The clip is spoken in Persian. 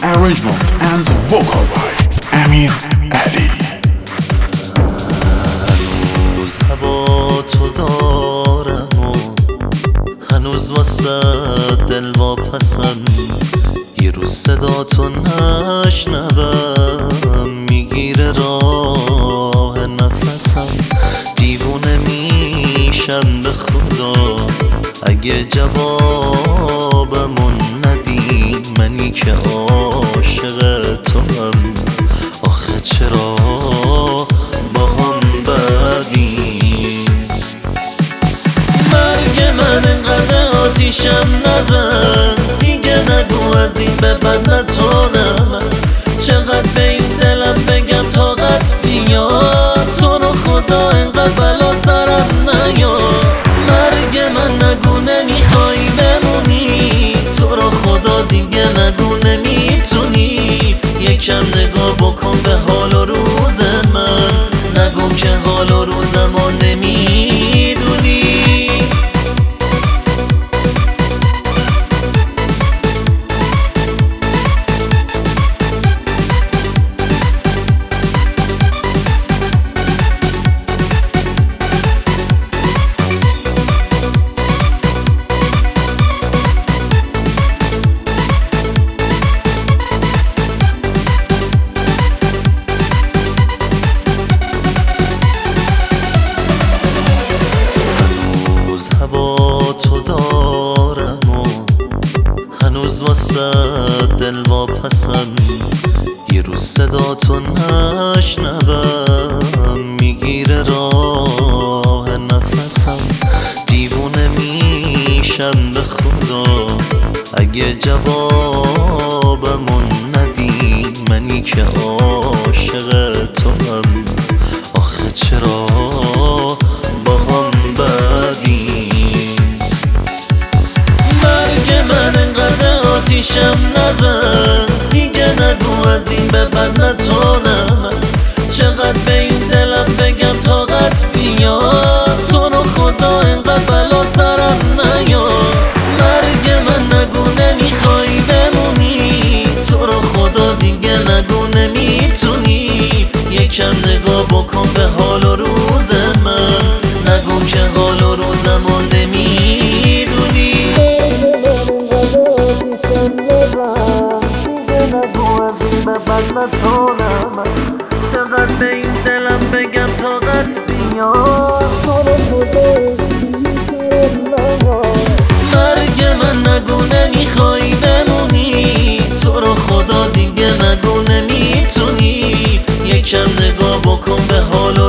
arrangement and vocal by امیر علی. هنوز هوا تو دارم و هنوز واسه دل واپسم، یه روز صدا تو نشنوم میگیره راه نفسم. دیوونه میشم به خدا اگه جوابمون ندی، منی که عاشق تو هم. آخه چرا با هم بدیم؟ مرگ من انقدر آتیشم نزن، دیگه نگو از این به بد نتونم. چقدر به این دلم بگم طاقت بیاد، تو رو خدا انقدر بلا سرم نیار. مرگ من نگو نمیخوای بمونی، تو رو خدا دیگه نگو نمیتونی. یکم نگاه بکن به حال و روز من، نگو که حال و روزمو نمیدونی. تو دارم و هنوز واسه دل واپسم، یه روز صدا تو نشنوم میگیره راه نفسم. دیوونه میشم به خدا اگه جوابمون ندی، منی که عاشق تو هم. آخه چرا با هم بدیم؟ من انقدر آتیشم نزن، دیگه نگو از این به بد نتونم. چقدر به این دلم بگم طاقت بیاد، تو رو خدا انقدر بلا سرم نیار. مرگ من نگو نمیخوای بمونی، تو رو خدا دیگه نگو نمیتونی. یکم نگاه بکن به حال و روز من، نگو که حال و روزمو نمیدونی. چقدر به این دلم بگم طاقت بیاد، مرگ من نگو نمیخوای بمونی، تو رو خدا دیگه نگو نمیتونی. یکم نگاه بکن به حال و